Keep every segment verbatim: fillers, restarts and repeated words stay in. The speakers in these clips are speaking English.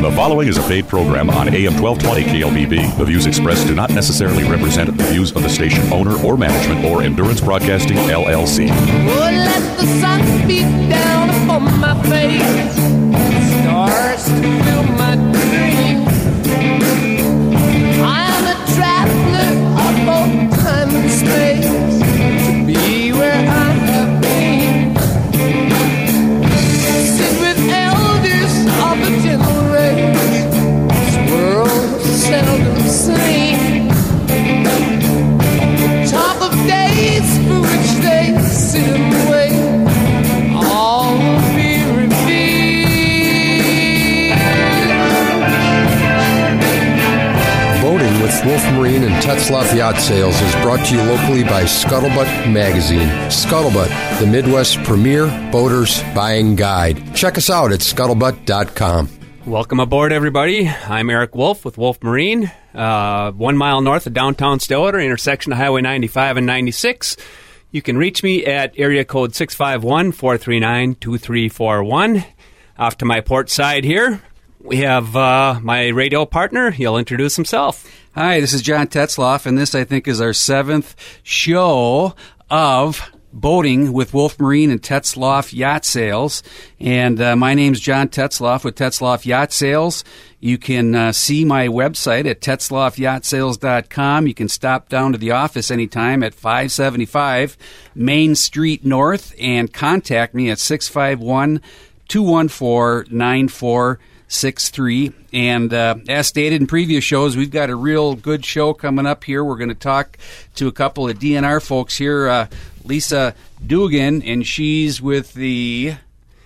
The following is a paid program on A M twelve twenty K L B B. The views expressed do not necessarily represent the views of the station owner or management or Endurance Broadcasting, L L C. Oh, let the sun beat down upon my face, stars to fill my dreams. I am a traveler of both time and space, to be where I have been. Sit with elders of a gentle race, this world is seldom seen. Top of days for which they sit and wait, all will be revealed. Boating with Wolf Marine and Tetzlaff Yacht Sales is brought to you locally by Scuttlebutt Magazine. Scuttlebutt, the Midwest's premier boaters buying guide. Check us out at scuttlebutt dot com. Welcome aboard, everybody. I'm Eric Wolf with Wolf Marine, uh, one mile north of downtown Stillwater, intersection of Highway ninety-five and ninety-six. You can reach me at area code six five one, four three nine, two three four one. Off to my port side here, we have uh, my radio partner. He'll introduce himself. Hi, this is John Tetzlaff, and this, I think, is our seventh show of Boating with Wolf Marine and Tetzlaff Yacht Sales. And uh, my name's John Tetzlaff with Tetzlaff Yacht Sales. You can uh, see my website at tetzlaff yacht sales dot com. You can stop down to the office anytime at five seventy-five Main Street North and contact me at six five one, two one four, nine four six three. And uh, as stated in previous shows, we've got a real good show coming up here. We're going to talk to a couple of D N R folks here. Uh, Lisa Dugan, and she's with the...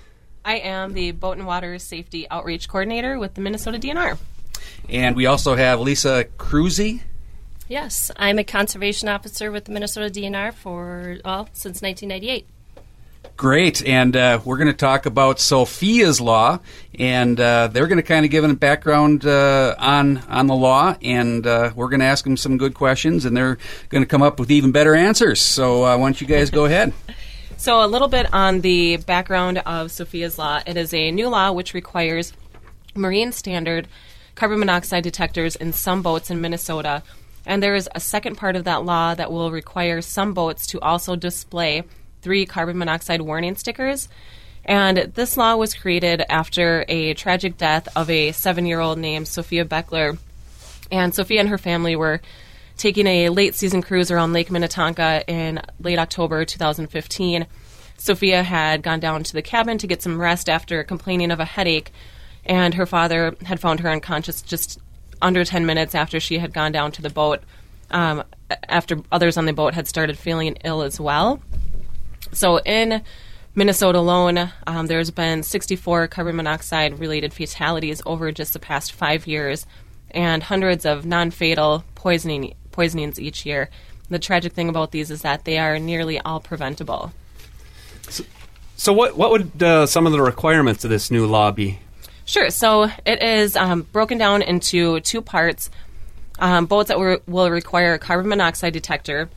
I am the Boat and Water Safety Outreach Coordinator with the Minnesota D N R. And we also have Lisa Cruzy. Yes, I'm a Conservation Officer with the Minnesota D N R for, well, since nineteen ninety-eight. Great, and uh, we're going to talk about Sophia's Law, and uh, they're going to kind of give a background uh, on on the law, and uh, we're going to ask them some good questions, and they're going to come up with even better answers. So uh, why don't you guys go ahead? So a little bit on the background of Sophia's Law. It is a new law which requires marine standard carbon monoxide detectors in some boats in Minnesota, and there is a second part of that law that will require some boats to also display three carbon monoxide warning stickers. And this law was created after a tragic death of a seven-year-old named Sophia Beckler. And Sophia and her family were taking a late-season cruise around Lake Minnetonka in late October two thousand fifteen. Sophia had gone down to the cabin to get some rest after complaining of a headache, and her father had found her unconscious just under ten minutes after she had gone down to the boat, um, after others on the boat had started feeling ill as well. So in Minnesota alone, um, there's been sixty-four carbon monoxide-related fatalities over just the past five years and hundreds of non-fatal poisoning poisonings each year. The tragic thing about these is that they are nearly all preventable. So, so what, what would uh, some of the requirements of this new law be? Sure. So it is um, broken down into two parts. Um, boats that were, will require a carbon monoxide detector,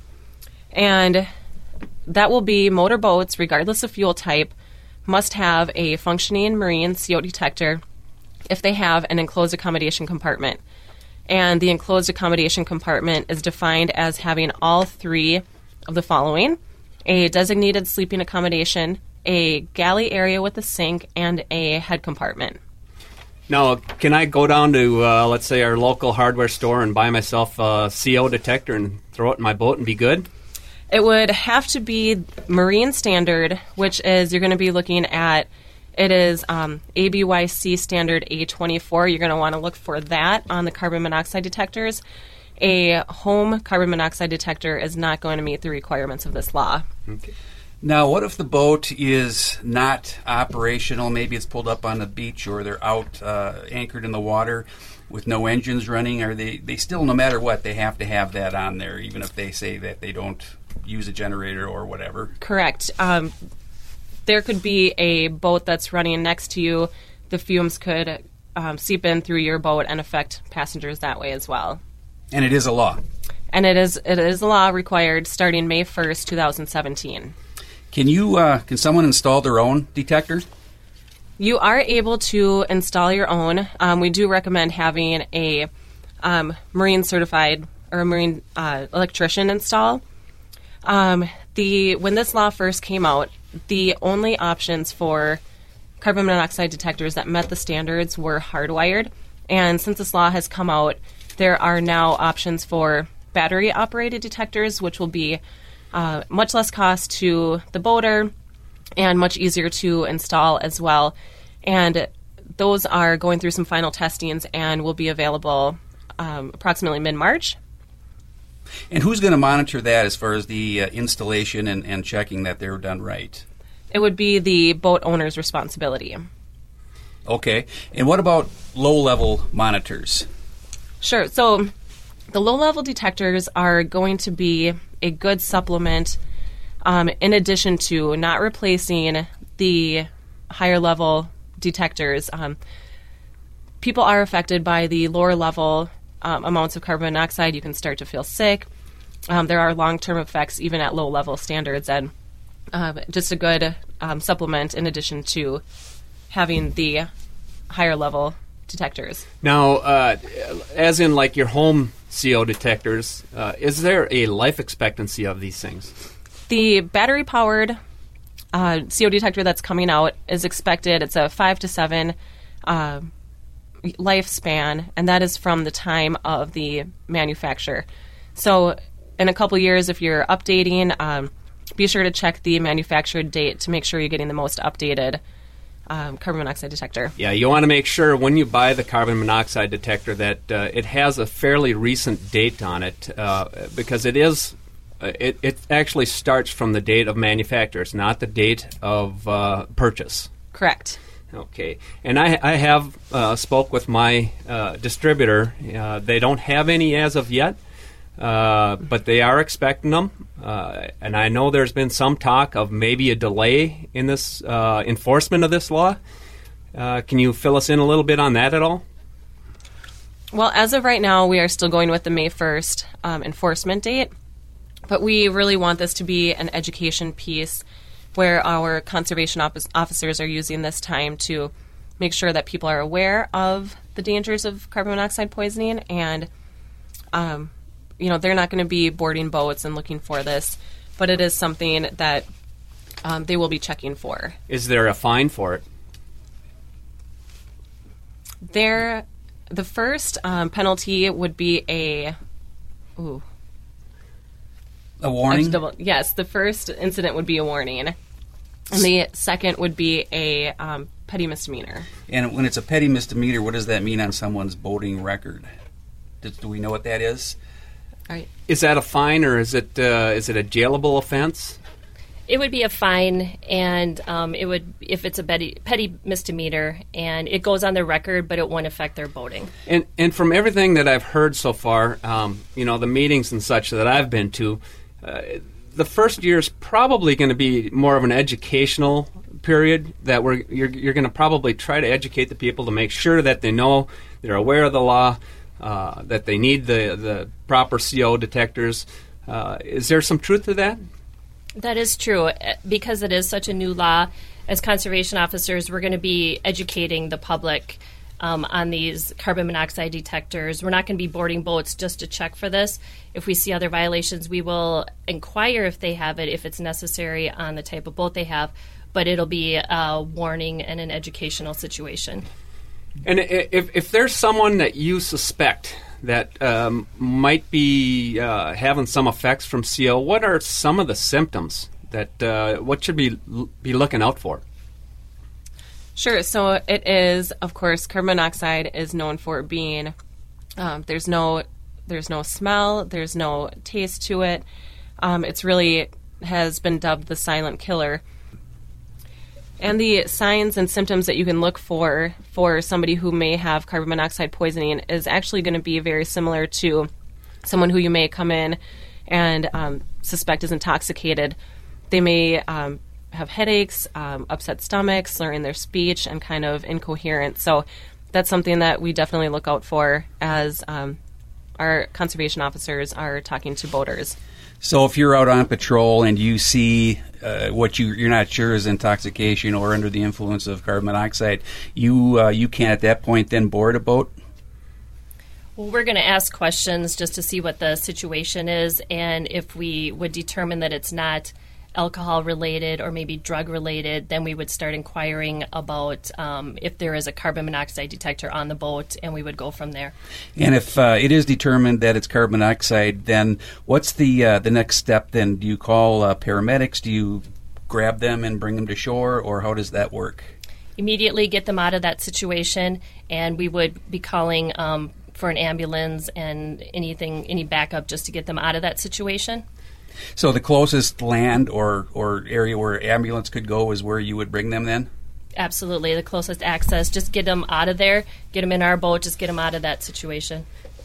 and that will be motor boats, regardless of fuel type, must have a functioning marine C O detector if they have an enclosed accommodation compartment. And the enclosed accommodation compartment is defined as having all three of the following: a designated sleeping accommodation, a galley area with a sink, and a head compartment. Now, can I go down to, uh, let's say, our local hardware store and buy myself a C O detector and throw it in my boat and be good? It would have to be marine standard, which is you're going to be looking at, it is um, A B Y C standard A twenty-four. You're going to want to look for that on the carbon monoxide detectors. A home carbon monoxide detector is not going to meet the requirements of this law. Okay. Now, what if the boat is not operational? Maybe it's pulled up on the beach or they're out uh, anchored in the water with no engines running. Are they, they still, no matter what, they have to have that on there, even if they say that they don't use a generator or whatever? Correct. Um, there could be a boat that's running next to you. The fumes could um, seep in through your boat and affect passengers that way as well. And it is a law? And it is it is a law required starting May first, twenty seventeen. Can you uh, can someone install their own detector? You are able to install your own. Um, we do recommend having a um, marine certified or a marine uh, electrician install. Um, the when this law first came out, the only options for carbon monoxide detectors that met the standards were hardwired. And since this law has come out, there are now options for battery-operated detectors, which will be uh, much less cost to the boater and much easier to install as well. And those are going through some final testings and will be available um, approximately mid-March. And who's going to monitor that as far as the uh, installation and, and checking that they're done right? It would be the boat owner's responsibility. Okay. And what about low-level monitors? Sure. So the low-level detectors are going to be a good supplement um, in addition to not replacing the higher-level detectors. Um, people are affected by the lower-level um, amounts of carbon monoxide. You can start to feel sick. Um, there are long-term effects even at low-level standards, and uh, just a good um, supplement in addition to having the higher-level detectors. Now, uh, as in like your home C O detectors, uh, is there a life expectancy of these things? The battery-powered uh, C O detector that's coming out is expected, it's a five to seven uh, lifespan, and that is from the time of the manufacture. So in a couple years, if you're updating, um, be sure to check the manufacturer date to make sure you're getting the most updated um, carbon monoxide detector. Yeah, you want to make sure when you buy the carbon monoxide detector that uh, it has a fairly recent date on it, uh, because it is uh, it, it actually starts from the date of manufacture. It's not the date of uh, purchase. Correct. Okay, and I, I have uh, spoke with my uh, distributor. Uh, they don't have any as of yet, uh, but they are expecting them. Uh, and I know there's been some talk of maybe a delay in this uh, enforcement of this law. Uh, can you fill us in a little bit on that at all? Well, as of right now, we are still going with the May first um, enforcement date, but we really want this to be an education piece where our conservation op- officers are using this time to make sure that people are aware of the dangers of carbon monoxide poisoning, and um, you know, they're not going to be boarding boats and looking for this, but it is something that um, they will be checking for. Is there a fine for it? There, the first um, penalty would be a, ooh, A warning? double, yes, the first incident would be a warning, and the second would be a um, petty misdemeanor. And when it's a petty misdemeanor, what does that mean on someone's boating record? Do, do we know what that is? Right. Is that a fine, or is it uh, is it a jailable offense? It would be a fine, and um, it would if it's a petty, petty misdemeanor, and it goes on their record, but it won't affect their boating. And and from everything that I've heard so far, um, you know, the meetings and such that I've been to, uh, the first year is probably going to be more of an educational period that we're you're, you're going to probably try to educate the people to make sure that they know, they're aware of the law, uh, that they need the the proper C O detectors. Uh, is there some truth to that? That is true. Because it is such a new law, as conservation officers, we're going to be educating the public um, on these carbon monoxide detectors. We're not going to be boarding boats just to check for this. If we see other violations, we will inquire if they have it, if it's necessary on the type of boat they have, but it'll be a warning and an educational situation. And if, if there's someone that you suspect that um, might be uh, having some effects from C O, what are some of the symptoms that uh, what should be be looking out for? Sure. So it is, of course, carbon monoxide is known for being um, there's no there's no smell, there's no taste to it. Um, it's really has been dubbed the silent killer. And the signs and symptoms that you can look for for somebody who may have carbon monoxide poisoning is actually going to be very similar to someone who you may come in and um, suspect is intoxicated. They may um, have headaches, um, upset stomachs, slurring their speech, and kind of incoherent. So that's something that we definitely look out for as um, our conservation officers are talking to boaters. So if you're out on patrol and you see uh, what you, you're not sure is intoxication or under the influence of carbon monoxide, you uh, you can at that point then board a boat? Well, we're going to ask questions just to see what the situation is, and if we would determine that it's not alcohol related or maybe drug related, then we would start inquiring about um, if there is a carbon monoxide detector on the boat, and we would go from there. And if uh, it is determined that it's carbon monoxide, then what's the uh, the next step then? Do you call uh, paramedics? Do you grab them and bring them to shore, or how does that work? Immediately get them out of that situation, and we would be calling um, for an ambulance and anything, any backup just to get them out of that situation. So the closest land or, or area where ambulance could go is where you would bring them then? Absolutely. The closest access. Just get them out of there, get them in our boat, just get them out of that situation.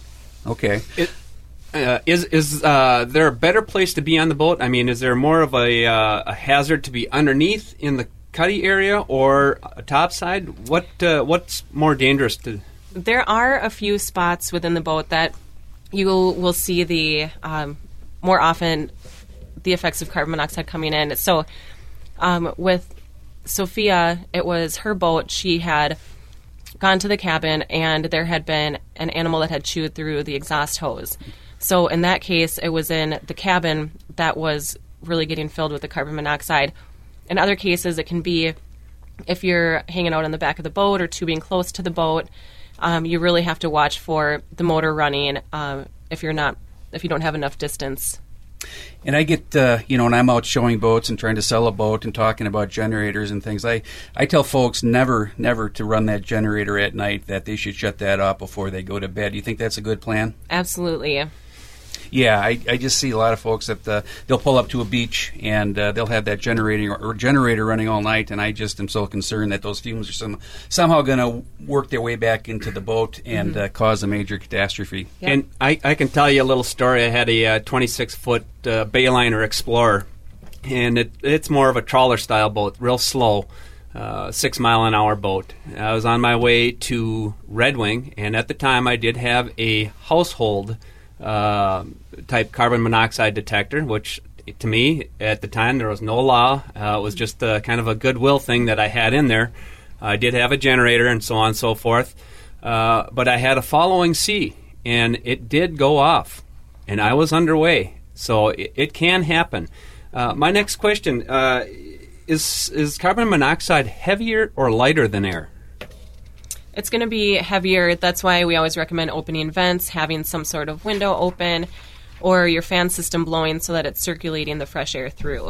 Okay. It, uh, is is uh, there a better place to be on the boat? I mean, is there more of a, uh, a hazard to be underneath in the cuddy area or a topside? What uh, What's more dangerous to... There are a few spots within the boat that you will see the... Um, more often the effects of carbon monoxide coming in. So um, with Sophia, it was her boat. She had gone to the cabin, and there had been an animal that had chewed through the exhaust hose. So in that case, it was in the cabin that was really getting filled with the carbon monoxide. In other cases, it can be if you're hanging out in the back of the boat or tubing close to the boat. Um, you really have to watch for the motor running um, if you're not if you don't have enough distance. And I get, uh, you know, when I'm out showing boats and trying to sell a boat and talking about generators and things, I, I tell folks never, never to run that generator at night, that they should shut that off before they go to bed. Do you think that's a good plan? Absolutely. Yeah, I, I just see a lot of folks that uh, they'll pull up to a beach and uh, they'll have that generator or generator running all night, and I just am so concerned that those fumes are some, somehow going to work their way back into the boat and mm-hmm. uh, cause a major catastrophe. Yep. And I, I can tell you a little story. I had a twenty-six foot uh, Bayliner Explorer, and it, it's more of a trawler-style boat, real slow, uh, six-mile-an-hour boat. I was on my way to Red Wing, and at the time I did have a household Uh, type carbon monoxide detector, which to me at the time there was no law. Uh, it was just uh, kind of a goodwill thing that I had in there. I did have a generator and so on and so forth, uh, but I had a following sea, and it did go off, and I was underway. So it, it can happen. Uh, my next question uh, is: is carbon monoxide heavier or lighter than air? It's going to be heavier. That's why we always recommend opening vents, having some sort of window open, or your fan system blowing so that it's circulating the fresh air through.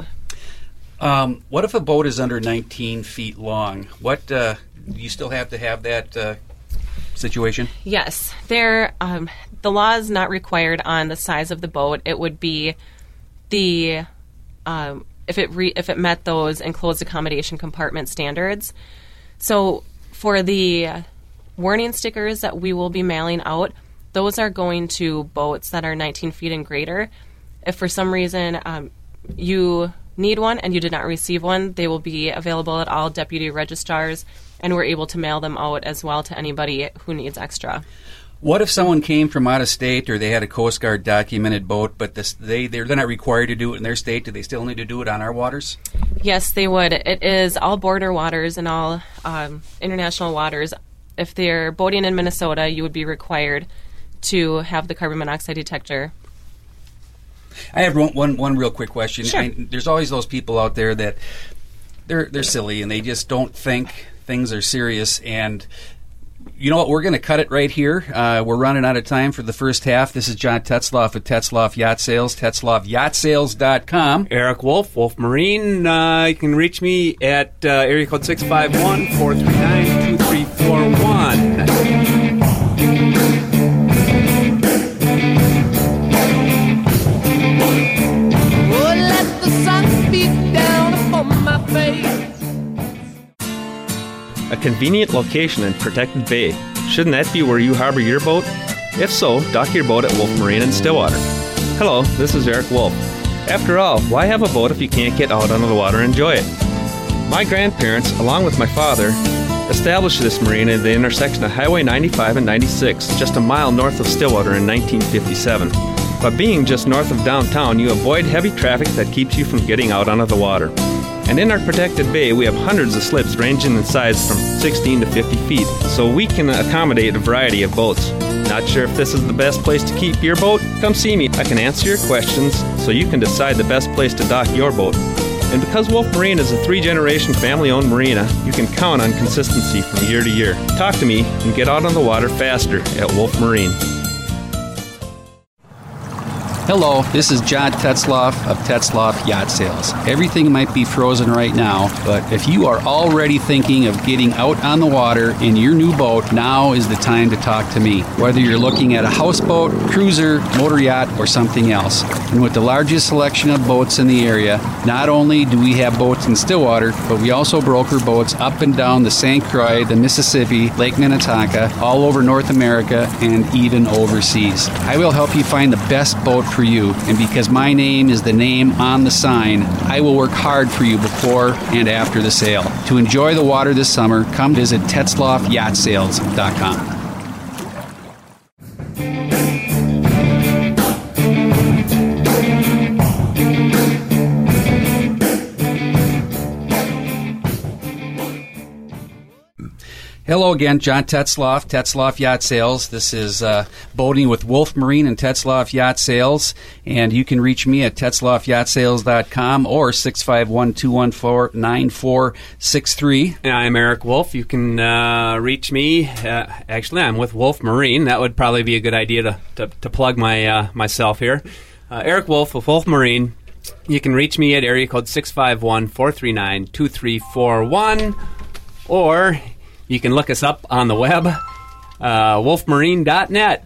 Um, what if a boat is under nineteen feet long? What uh, do you still have to have that uh, situation? Yes. There, um, the law is not required on the size of the boat. It would be the um, if it re- if it met those enclosed accommodation compartment standards. So for the warning stickers that we will be mailing out, those are going to boats that are nineteen feet and greater. If for some reason um, you need one and you did not receive one, they will be available at all deputy registrars, and we're able to mail them out as well to anybody who needs extra. What if someone came from out of state, or they had a Coast Guard documented boat, but this, they, they're not required to do it in their state? Do they still need to do it on our waters? Yes, they would. It is all border waters and all um, international waters. If they're boating in Minnesota, you would be required to have the carbon monoxide detector. I have one, one, one real quick question. Sure. I, there's always those people out there that they're they're silly and they just don't think things are serious. And you know what? We're going to cut it right here. Uh, we're running out of time for the first half. This is John Tetzloff with Tetzloff Yacht Sales, tetzloff yacht sales dot com. Eric Wolf, Wolf Marine. Uh, you can reach me at uh, area code six five one, four three nine, two three four one. Oh, let the sun beat down upon my face. A convenient location in protected bay. Shouldn't that be where you harbor your boat? If so, dock your boat at Wolf Marine in Stillwater. Hello, this is Eric Wolf. After all, why have a boat if you can't get out onto the water and enjoy it? My grandparents, along with my father, established this marina at the intersection of Highway ninety-five and ninety-six, just a mile north of Stillwater in nineteen fifty-seven. By being just north of downtown, you avoid heavy traffic that keeps you from getting out onto the water. And in our protected bay, we have hundreds of slips ranging in size from sixteen to fifty feet, so we can accommodate a variety of boats. Not sure if this is the best place to keep your boat? Come see me. I can answer your questions so you can decide the best place to dock your boat. And because Wolf Marine is a three-generation family-owned marina, you can count on consistency from year to year. Talk to me and get out on the water faster at Wolf Marine. Hello, this is John Tetzloff of Tetzloff Yacht Sales. Everything might be frozen right now, but if you are already thinking of getting out on the water in your new boat, now is the time to talk to me. Whether you're looking at a houseboat, cruiser, motor yacht, or something else. And with the largest selection of boats in the area, not only do we have boats in Stillwater, but we also broker boats up and down the Saint Croix, the Mississippi, Lake Minnetonka, all over North America, and even overseas. I will help you find the best boat for you, and because my name is the name on the sign, I will work hard for you before and after the sale. To enjoy the water this summer, come visit Tetzloff Yacht Sales dot com. Hello again, John Tetzloff, Tetzloff Yacht Sales. This is uh, boating with Wolf Marine and Tetzloff Yacht Sales, and you can reach me at Tetzloff Yacht Sales dot com or six five one, two one four, nine four six three. And I'm Eric Wolf. You can uh, reach me. Uh, actually, I'm with Wolf Marine. That would probably be a good idea to, to, to plug my uh, myself here. Uh, Eric Wolf with Wolf Marine. You can reach me at area code six five one, four three nine, two three four one, or you can look us up on the web, uh, wolf marine dot net.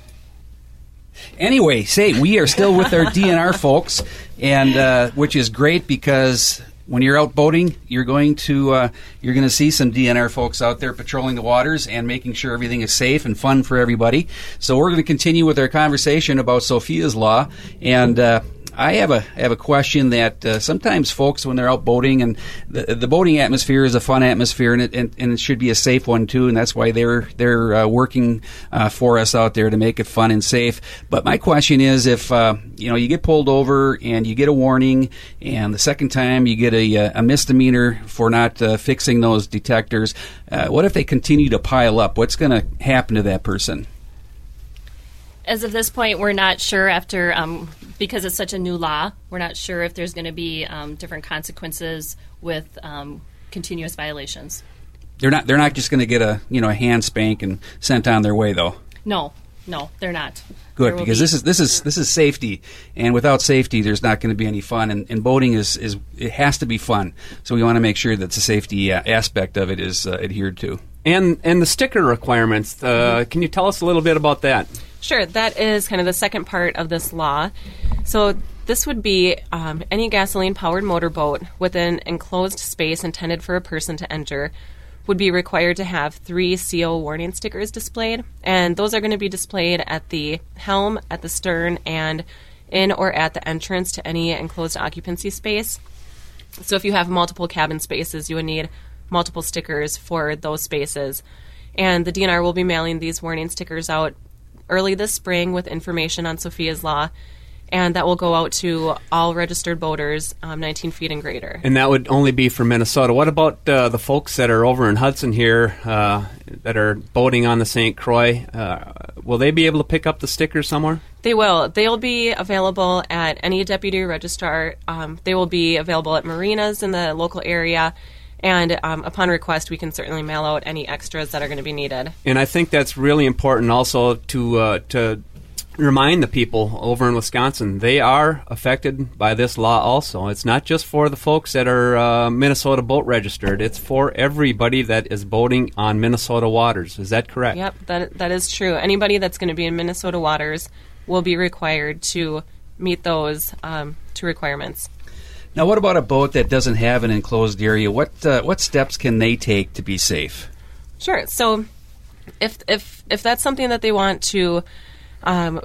Anyway, say, we are still with our D N R folks, and uh, which is great because when you're out boating, you're going to uh, you're going to see some D N R folks out there patrolling the waters and making sure everything is safe and fun for everybody. So we're going to continue with our conversation about Sophia's Law, and uh, I have a I have a question that uh, sometimes folks, when they're out boating, and the, the boating atmosphere is a fun atmosphere, and it and, and it should be a safe one too, and that's why they're they're uh, working uh, for us out there to make it fun and safe. But my question is, if uh, you know you get pulled over and you get a warning, and the second time you get a, a misdemeanor for not uh, fixing those detectors, uh, what if they continue to pile up? What's going to happen to that person? As of this point, we're not sure after, um, because it's such a new law, we're not sure if there's going to be um, different consequences with um, continuous violations. They're not. They're not just going to get a you know a hand spank and sent on their way, though. No, no, they're not. Good, because be, this is this is this is safety, and without safety, there's not going to be any fun. And, and boating is, is it has to be fun. So we want to make sure that the safety uh, aspect of it is uh, adhered to. And and the sticker requirements. Uh, mm-hmm. Can you tell us a little bit about that? Sure, that is kind of the second part of this law. So this would be um, any gasoline-powered motorboat with an enclosed space intended for a person to enter would be required to have three C O warning stickers displayed, and those are going to be displayed at the helm, at the stern, and in or at the entrance to any enclosed occupancy space. So if you have multiple cabin spaces, you would need multiple stickers for those spaces. And the D N R will be mailing these warning stickers out early this spring with information on Sophia's Law, and that will go out to all registered boaters um, nineteen feet and greater. And that would only be for Minnesota. What about uh, the folks that are over in Hudson here uh, that are boating on the Saint Croix? Uh, will they be able to pick up the stickers somewhere? They will. They'll be available at any deputy registrar. Um, they will be available at marinas in the local area. And um, upon request, we can certainly mail out any extras that are going to be needed. And I think that's really important also to uh, to remind the people over in Wisconsin, they are affected by this law also. It's not just for the folks that are uh, Minnesota boat registered. It's for everybody that is boating on Minnesota waters. Is that correct? Yep, that that is true. Anybody that's going to be in Minnesota waters will be required to meet those um, two requirements. Now, what about a boat that doesn't have an enclosed area? What uh, what steps can they take to be safe? Sure. So, if if if that's something that they want to um,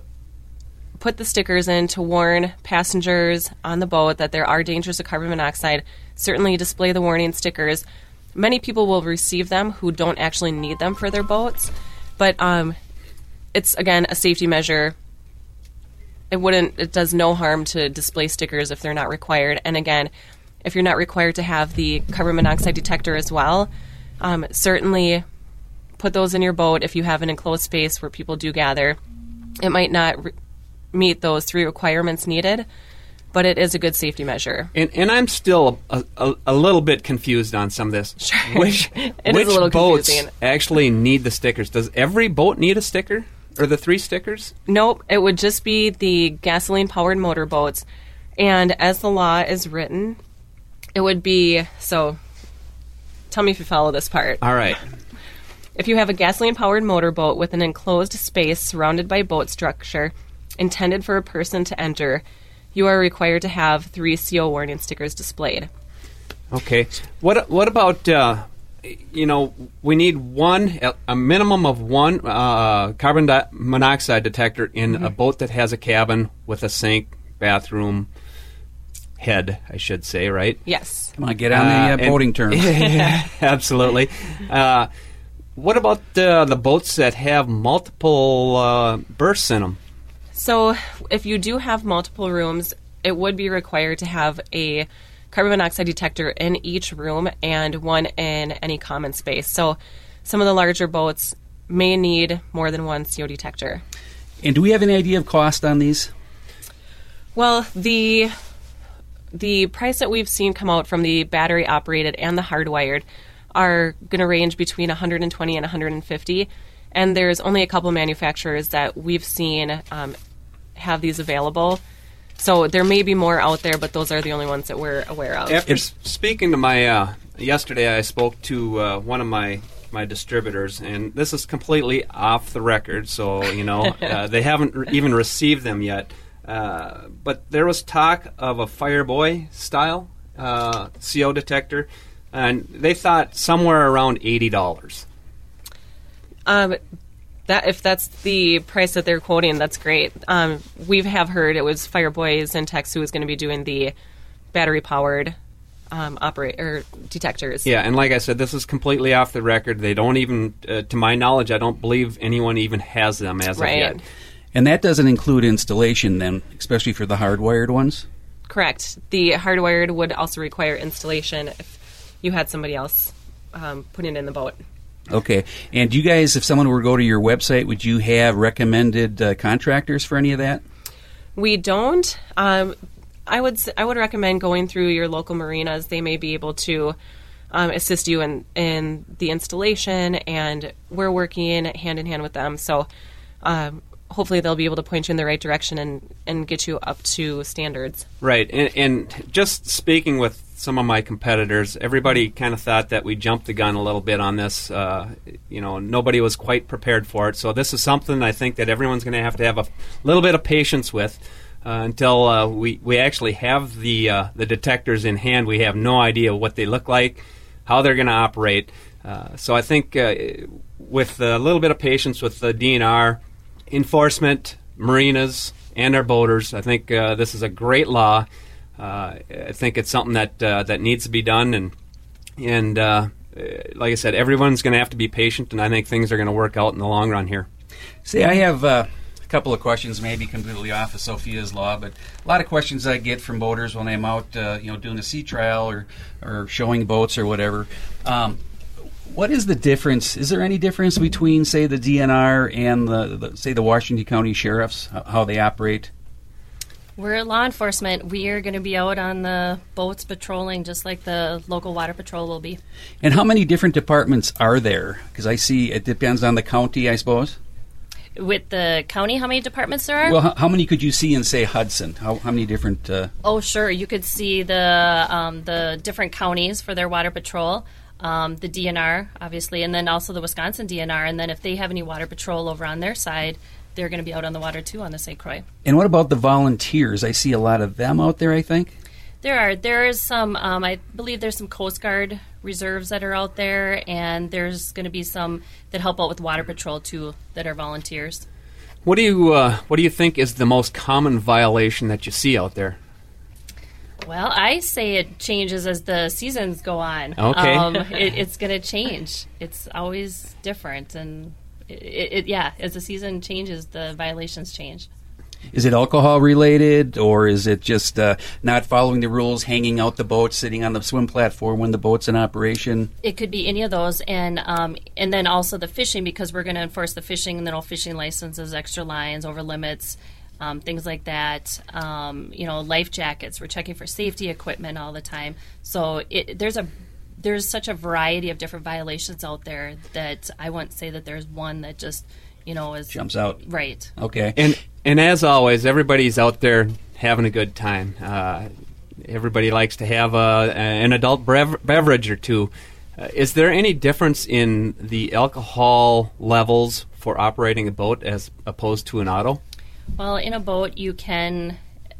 put the stickers in to warn passengers on the boat that there are dangers of carbon monoxide, certainly display the warning stickers. Many people will receive them who don't actually need them for their boats, but um, it's again a safety measure it wouldn't. It does no harm to display stickers if they're not required. And again, if you're not required to have the carbon monoxide detector as well, um, certainly put those in your boat if you have an enclosed space where people do gather. It might not re- meet those three requirements needed, but it is a good safety measure. And, and I'm still a, a, a little bit confused on some of this. Sure. Which, It which is a little boats confusing. actually need the stickers? Does every boat need a sticker? Or the three stickers? Nope, it would just be the gasoline-powered motorboats. And as the law is written, it would be, so tell me if you follow this part. All right. If you have a gasoline-powered motorboat with an enclosed space surrounded by boat structure intended for a person to enter, you are required to have three C O warning stickers displayed. Okay. What what about, uh, you know, we need one, a minimum of one uh, carbon di- monoxide detector in Mm-hmm. a boat that has a cabin with a sink, bathroom, head, I should say, right? Yes. Come on, get on the uh, Uh, and- boating terms. Yeah, absolutely. Uh, what about uh, the boats that have multiple uh, berths in them? So if you do have multiple rooms, it would be required to have a carbon monoxide detector in each room and one in any common space. So some of the larger boats may need more than one C O detector. And do we have any idea of cost on these? Well, the the price that we've seen come out from the battery operated and the hardwired are going to range between one hundred twenty and one hundred fifty, and there's only a couple manufacturers that we've seen um, have these available. So there may be more out there, but those are the only ones that we're aware of. After s- speaking to my, uh, yesterday I spoke to uh, one of my, my distributors, and this is completely off the record, so, you know, uh, they haven't re- even received them yet. Uh, but there was talk of a Fireboy style uh, C O detector, and they thought somewhere around eighty dollars. Um, that if that's the price that they're quoting, that's great. Um, we have heard it was Fireboy Zentex who was going to be doing the battery-powered um, operate or detectors. Yeah, and like I said, this is completely off the record. They don't even, uh, to my knowledge, I don't believe anyone even has them as Right. of yet. And that doesn't include installation then, especially for the hardwired ones? Correct. The hardwired would also require installation if you had somebody else um, putting it in the boat. Okay. And you guys, if someone were to go to your website, would you have recommended uh, contractors for any of that? We don't. Um, I would s- I would recommend going through your local marinas. They may be able to um, assist you in, in the installation, and we're working hand in hand with them. So um, hopefully they'll be able to point you in the right direction and, and get you up to standards. Right, and, and just speaking with some of my competitors, everybody kind of thought that we jumped the gun a little bit on this. Uh, you know, nobody was quite prepared for it. So this is something I think that everyone's going to have to have a little bit of patience with uh, until uh, we we actually have the uh, the detectors in hand. We have no idea what they look like, how they're going to operate. Uh, so I think uh, with a little bit of patience with the D N R enforcement, marinas, and our boaters, I think uh, this is a great law. Uh, I think it's something that uh, that needs to be done, and and uh, like I said, everyone's going to have to be patient, and I think things are going to work out in the long run here. See, I have uh, a couple of questions, maybe completely off of Sophia's Law, but a lot of questions I get from boaters when I'm out, uh, you know, doing a sea trial or or showing boats or whatever. Um, what is the difference? Is there any difference between, say, the D N R and the, the say, the Washington County Sheriffs, how, how they operate? We're law enforcement. We are going to be out on the boats patrolling just like the local water patrol will be. And how many different departments are there? Because I see it depends on the county, I suppose. With the county, how many departments there are? Well, how, how many could you see in, say, Hudson? How, how many different... Uh, Oh, sure. You could see the um, the different counties for their water patrol, um, the D N R, obviously, and then also the Wisconsin D N R. And then if they have any water patrol over on their side, they're going to be out on the water, too, on the Saint Croix. and what about the volunteers? I see a lot of them out there, I think. There are. There is some, um, I believe there's some Coast Guard reserves that are out there, and there's going to be some that help out with water patrol, too, that are volunteers. What do you uh, what do you think is the most common violation that you see out there? Well, I say it changes as the seasons go on. Okay. Um, it, it's going to change. It's always different. And, it, it, yeah, as the season changes, the violations change. Is it alcohol related, or is it just uh, not following the rules, hanging out the boat, sitting on the swim platform when the boat's in operation? It could be any of those, and um, and then also the fishing, because we're going to enforce the fishing and then all fishing licenses, extra lines, over limits, um, things like that. Um, you know, life jackets. We're checking for safety equipment all the time. So it, there's a there's such a variety of different violations out there that I wouldn't say that there's one that just you know is jumps out. Right. Okay. And and as always, everybody's out there having a good time. Uh, everybody likes to have a, an adult brev- beverage or two. Uh, is there any difference in the alcohol levels for operating a boat as opposed to an auto? Well, in a boat, you can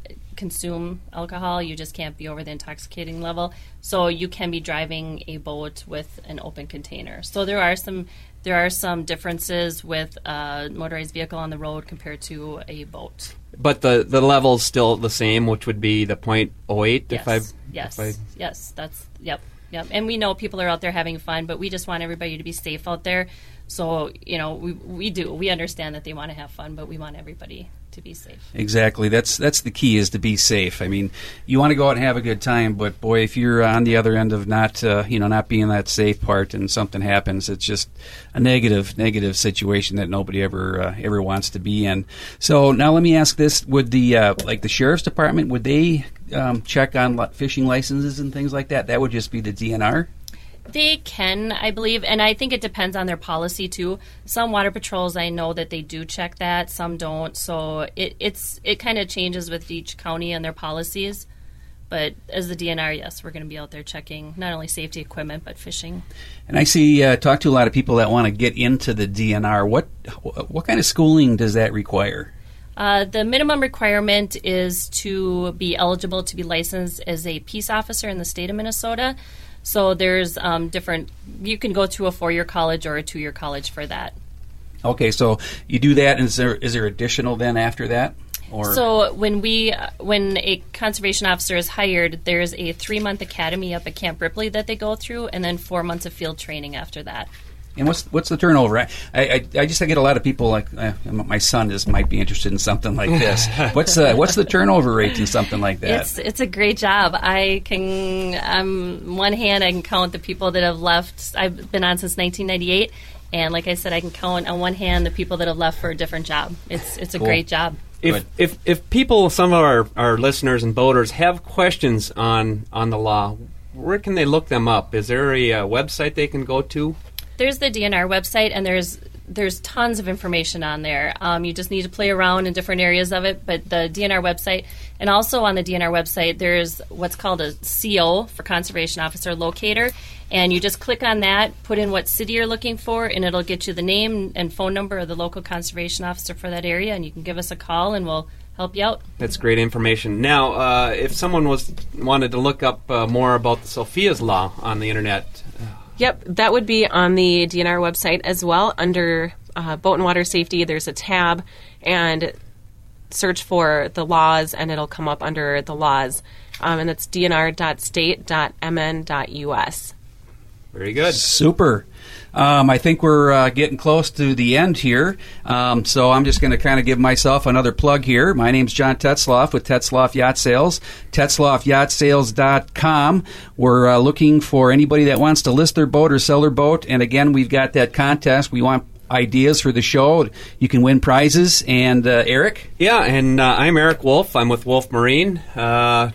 consume alcohol. You just can't be over the intoxicating level. So you can be driving a boat with an open container. So there are some there are some differences with a motorized vehicle on the road compared to a boat. But the, the level's still the same, which would be the point oh eight. Yes. If I, yes. if I, yes. That's yep. Yep. And we know people are out there having fun, but we just want everybody to be safe out there. So, you know, we we do. We understand that they want to have fun, but we want everybody to be safe. Exactly. That's that's the key, is to be safe. I mean, you want to go out and have a good time, but boy, if you're on the other end of not, uh, you know, not being that safe part and something happens, it's just a negative, negative situation that nobody ever uh, ever wants to be in. So now let me ask this: would the uh, like the sheriff's department, would they um, check on li- fishing licenses and things like that? That would just be the D N R? They can, I believe, and I think it depends on their policy too. Some water patrols, I know that they do check that. Some don't. So it it's it kind of changes with each county and their policies. But as the D N R, yes, we're going to be out there checking not only safety equipment but fishing. And I see, uh, talk to a lot of people that want to get into the D N R. What what kind of schooling does that require? Uh, the minimum requirement is to be eligible to be licensed as a peace officer in the state of Minnesota. So there's um, different, you can go to a four-year college or a two-year college for that. Okay, so you do that, and is there is there additional then after that? Or So when we, when a conservation officer is hired, there's a three-month academy up at Camp Ripley that they go through, and then four months of field training after that. And what's what's the turnover? I I, I just I get a lot of people like uh, my son is might be interested in something like this. What's uh, what's the turnover rate in something like that? It's it's a great job. I can um one hand I can count the people that have left. I've been on since nineteen ninety-eight, and like I said, I can count on one hand the people that have left for a different job. It's it's a Cool. great job. if, if if people, some of our, our listeners and boaters, have questions on, on the law, where can they look them up? Is there a uh, website they can go to? There's the D N R website, and there's there's tons of information on there. Um, you just need to play around in different areas of it, but the D N R website, and also on the D N R website, there's what's called a C O for Conservation Officer Locator, and you just click on that, put in what city you're looking for, and it'll get you the name and phone number of the local conservation officer for that area, and you can give us a call, and we'll help you out. That's great information. Now, uh, if someone was wanted to look up uh, more about the Sophia's Law on the internet, Yep, that would be on the D N R website as well. Under uh, Boat and Water Safety, there's a tab, and search for the laws, and it'll come up under the laws. Um, and it's d n r dot state dot m n dot u s. very good. Super. Um, I think we're uh, getting close to the end here, um, so I'm just going to kind of give myself another plug here. My name's John Tetzloff with Tetzloff Yacht Sales, tetzloff yacht sales dot com. We're uh, looking for anybody that wants to list their boat or sell their boat, and again, we've got that contest. We want ideas for the show. You can win prizes. And uh, Eric? Yeah, and uh, I'm Eric Wolf. I'm with Wolf Marine. Uh,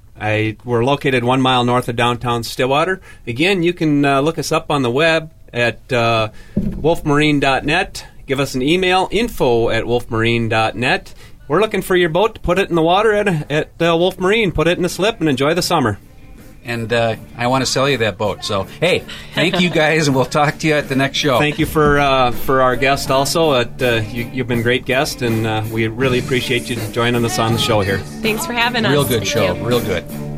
I we're located one mile north of downtown Stillwater. Again, you can uh, look us up on the web at uh, wolf marine dot net. Give us an email, info at wolf marine dot net. We're looking for your boat to put it in the water at, at uh, Wolf Marine. Put it in the slip and enjoy the summer. And uh, I want to sell you that boat. So, hey, thank you guys, and we'll talk to you at the next show. Thank you for uh, for our guest also. Uh, you, you've been a great guest, and uh, we really appreciate you joining us on the show here. Thanks for having us. Real good Thank show. you. Real good.